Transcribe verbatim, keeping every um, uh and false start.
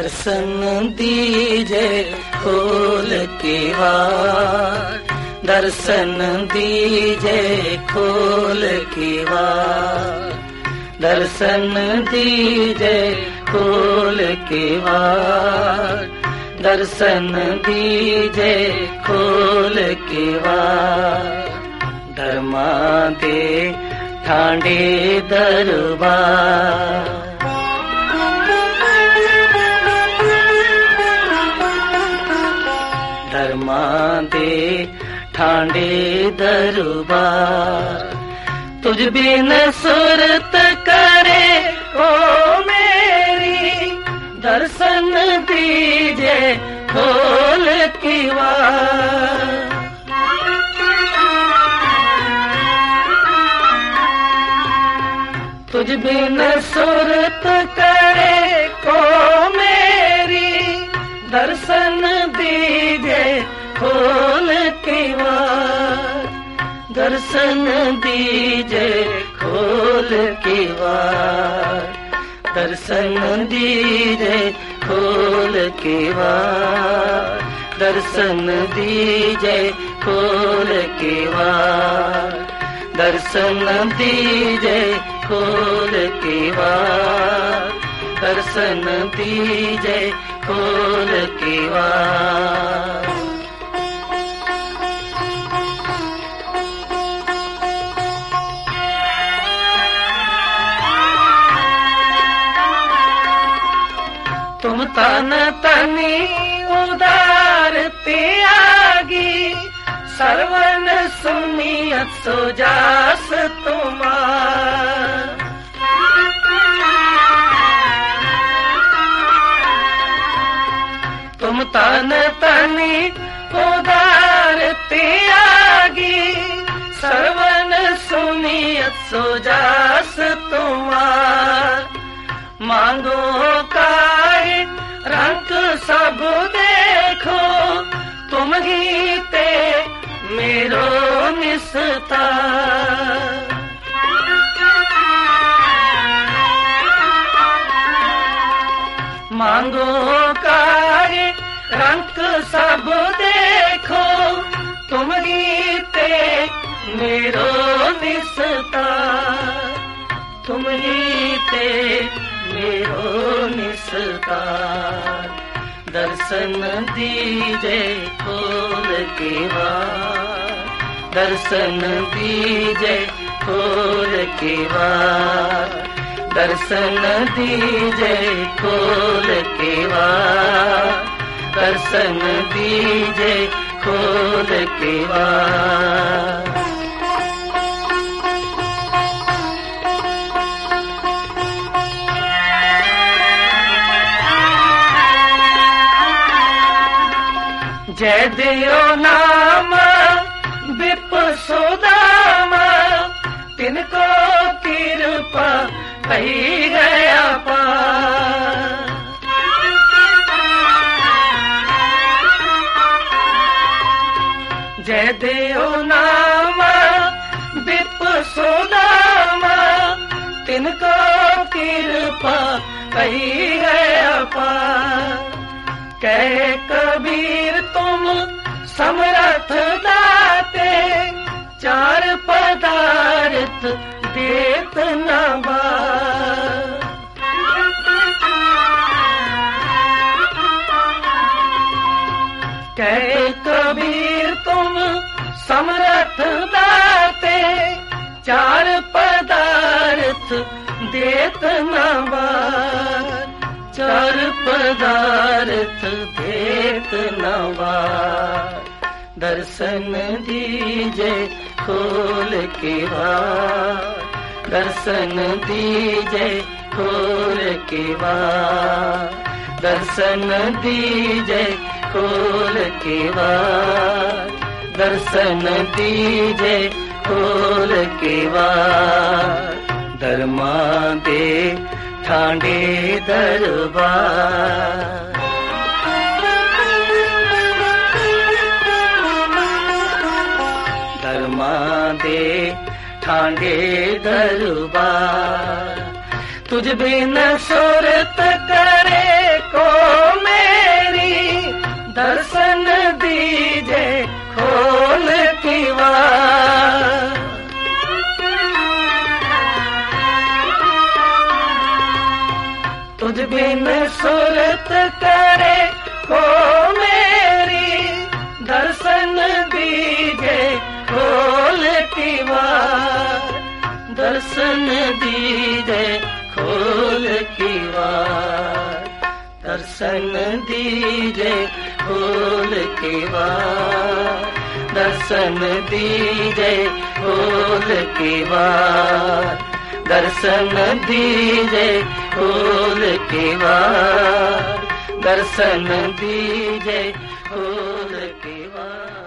दर्शन दीजे खोल के वार, दर्शन दीजे खोल के वार, दर्शन दीजे खोल के वार, दर्शन दीजे खोल के वार। धर्मा दे ठाणे दरबार, धर्मा दे ठाणे दरबार। तुझ बिन सुरत करे ओ मेरी, दर्शन दीजे खोल की वार। तुझ बिन सुरत करे को मेरी, दर्शन दीजे खोल के वार, दर्शन दीजे खोल के वार, दर्शन दीजे खोल के वार, दर्शन दीजे खोल के वार, दर्शन दीजे खोल के वार, दर्शन दीजे खोल के वार। तुम तन तनी उदार त्यागी, सर्वन सुनियत सुजास तुम्हार। तुम तन तनी उदार त्यागी, सर्वन सुनियत सुजास तुम्हार। मांगो काहे रंग सब देखो, तुम ही ते मेरो निस्तार। मांगो काहे रंग सब देखो, तुम ही ते मेरो निस्तार, तुम ही ते मेरो निस्तार। दर्शन दीजे खोल के वार, दर्शन दीजे खोल के वार, दर्शन दीजे खोल के वार, दर्शन दीजे खोल के वार। जय दियो नाम विप सुदाम, तिनको कृपा कही गया पार। जय दियो नाम विप सुदाम, तिनको कृपा कही गया पार। कहे कबीर तुम समर्थ दाते, चार पदार्थ देत न बार। कहे कबीर तुम समर्थ दाते, चार पदार्थ देत न बार, चार पदार्थ देत न बार। दर्शन दीजे खोल के वार, दर्शन दीजे खोल के वार, दर्शन दीजे खोल के वार, दर्शन दीजे खोल के वार। धर्मा दे ठाणे दरबार, धर्मा दे ठाणे दरबार। तुझ बिन सुरत करे को मेरी दर्शन दीजे खोल की वार। तुझ बिन सुरत करे को मेरी दर्शन दीजे खोल की वार। दर्शन दीजे खोल की वार। दर्शन दीजे खोल की वार। दर्शन दीजे खोल की वार। दर्शन दीजे खोल की वार। दर्शन दीजे खोल की वार।